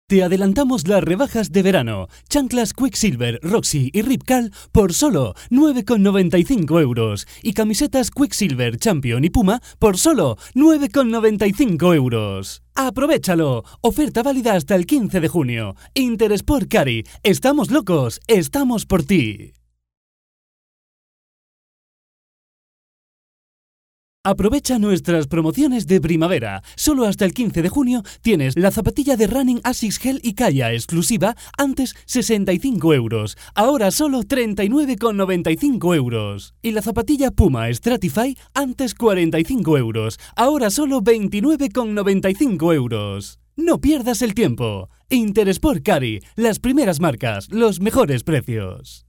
Te adelantamos las rebajas de verano. Chanclas Quicksilver, Roxy y Ripcal por solo 9,95 euros. Y camisetas Quicksilver, Champion y Puma por solo 9,95 euros. ¡Aprovechalo! Oferta válida hasta el 15 de junio. Intersport Cari. Estamos locos. Estamos por ti. Aprovecha nuestras promociones de primavera. Solo hasta el 15 de junio tienes la zapatilla de running Asics Gel y Kaya exclusiva, antes 65 euros, ahora solo 39,95 euros. Y la zapatilla Puma Stratify, antes 45 euros, ahora solo 29,95 euros. No pierdas el tiempo. Intersport Cari, las primeras marcas, los mejores precios.